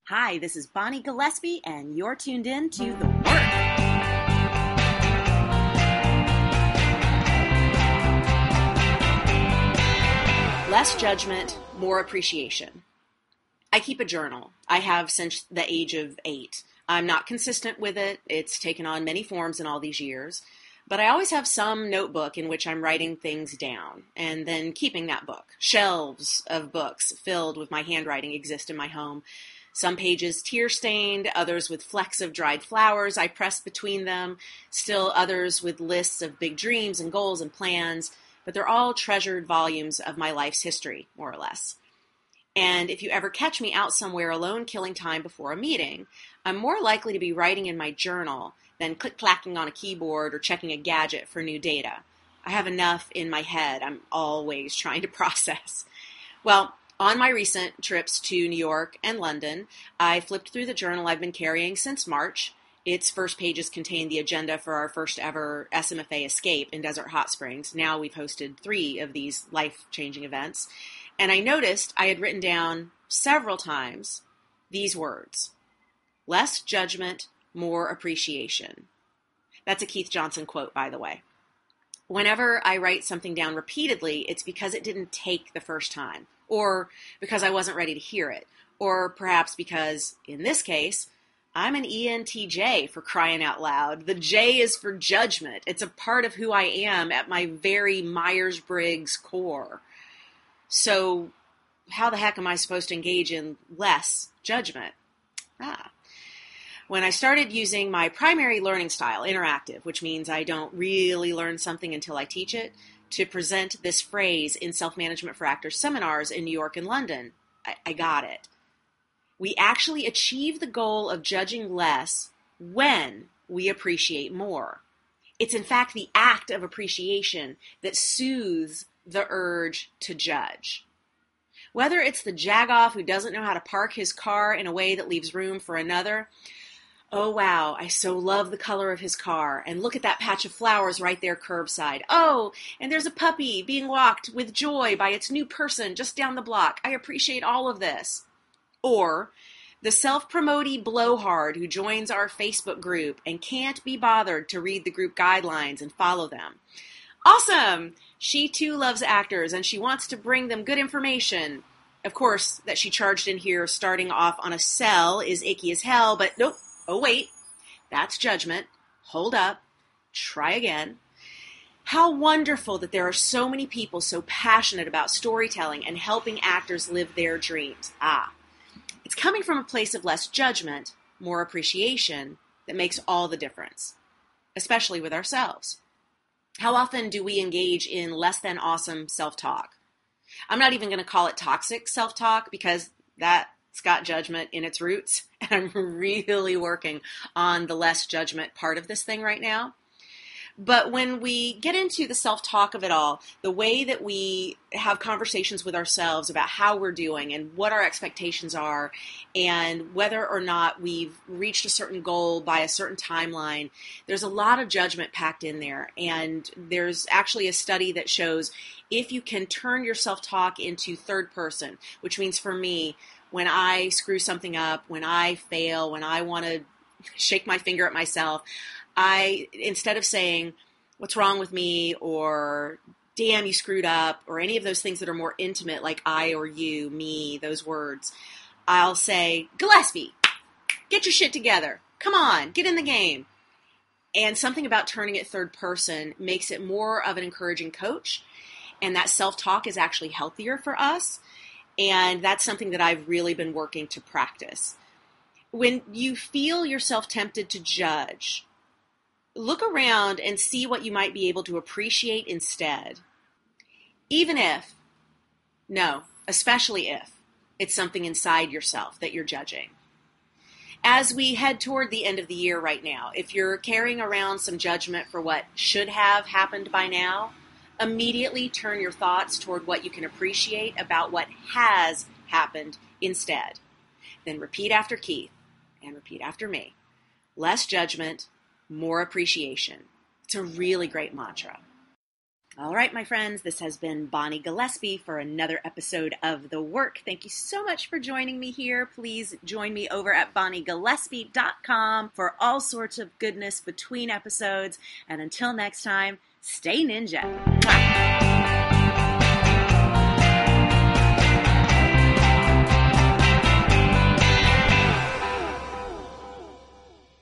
Hi, this is Bonnie Gillespie, and you're tuned in to The Work. Less judgment, more appreciation. I keep a journal. I have since the age of 8. I'm not consistent with it. It's taken on many forms in all these years. But I always have some notebook in which I'm writing things down and then keeping that book. Shelves of books filled with my handwriting exist in my home. Some pages tear-stained, others with flecks of dried flowers I pressed between them, still others with lists of big dreams and goals and plans, but they're all treasured volumes of my life's history, more or less. And if you ever catch me out somewhere alone killing time before a meeting, I'm more likely to be writing in my journal than click-clacking on a keyboard or checking a gadget for new data. I have enough in my head I'm always trying to process. Well, on my recent trips to New York and London, I flipped through the journal I've been carrying since March. Its first pages contain the agenda for our first ever SMFA escape in Desert Hot Springs. Now we've hosted 3 of these life-changing events. And I noticed I had written down several times these words: less judgment, more appreciation. That's a Keith Johnson quote, by the way. Whenever I write something down repeatedly, it's because it didn't take the first time, or because I wasn't ready to hear it, or perhaps because, in this case, I'm an ENTJ, for crying out loud. The J is for judgment. It's a part of who I am at my very Myers-Briggs core. So how the heck am I supposed to engage in less judgment? When I started using my primary learning style, interactive, which means I don't really learn something until I teach it, to present this phrase in Self-Management for Actors seminars in New York and London, I got it. We actually achieve the goal of judging less when we appreciate more. It's in fact the act of appreciation that soothes the urge to judge. Whether it's the jagoff who doesn't know how to park his car in a way that leaves room for another, oh wow, I so love the color of his car, and look at that patch of flowers right there curbside. Oh, and there's a puppy being walked with joy by its new person just down the block. I appreciate all of this. Or the self-promoting blowhard who joins our Facebook group and can't be bothered to read the group guidelines and follow them. Awesome! She too loves actors and she wants to bring them good information. Of course, that she charged in here starting off on a cell is icky as hell, but nope. Oh wait, that's judgment. Hold up. Try again. How wonderful that there are so many people so passionate about storytelling and helping actors live their dreams. It's coming from a place of less judgment, more appreciation, that makes all the difference, especially with ourselves. How often do we engage in less than awesome self-talk? I'm not even going to call it toxic self-talk because that's got judgment in its roots, and I'm really working on the less judgment part of this thing right now. But when we get into the self-talk of it all, the way that we have conversations with ourselves about how we're doing and what our expectations are and whether or not we've reached a certain goal by a certain timeline, there's a lot of judgment packed in there. And there's actually a study that shows if you can turn your self-talk into third person, which means for me, when I screw something up, when I fail, when I want to shake my finger at myself, instead of saying, what's wrong with me, or damn, you screwed up, or any of those things that are more intimate, like I or you, me, those words, I'll say, Gillespie, get your shit together. Come on, get in the game. And something about turning it third person makes it more of an encouraging coach, and that self-talk is actually healthier for us, and that's something that I've really been working to practice. When you feel yourself tempted to judge, look around and see what you might be able to appreciate instead. Especially if it's something inside yourself that you're judging. As we head toward the end of the year right now, if you're carrying around some judgment for what should have happened by now, immediately turn your thoughts toward what you can appreciate about what has happened instead. Then repeat after Keith and repeat after me. Less judgment, more appreciation. It's a really great mantra. All right, my friends, this has been Bonnie Gillespie for another episode of The Work. Thank you so much for joining me here. Please join me over at bonniegillespie.com for all sorts of goodness between episodes. And until next time, stay ninja. Mwah.